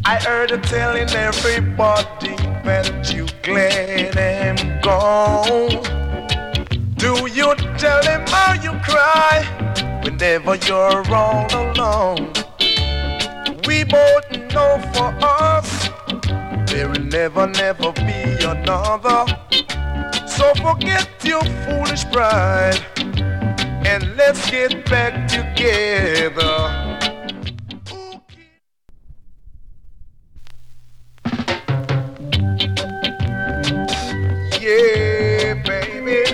I heard her telling everybody that you glad I'm gone. Do you tell him how you cry whenever you're all alone? We both know for us there will never, never be another. So forget your foolish pride and let's get back together. Yeah, baby.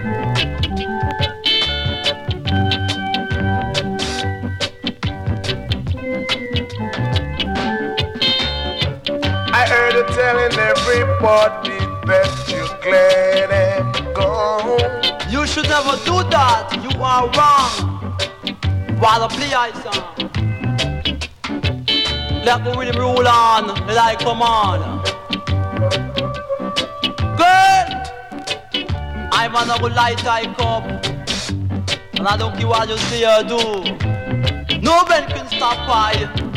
I heard her telling everybody that you're glad I'm gone. You should never do that. You are wrong. While play I song. Let the rhythm roll on. Like come on. Girl, I'm on a light I cup, and I don't care what you say or do. No man can stop I.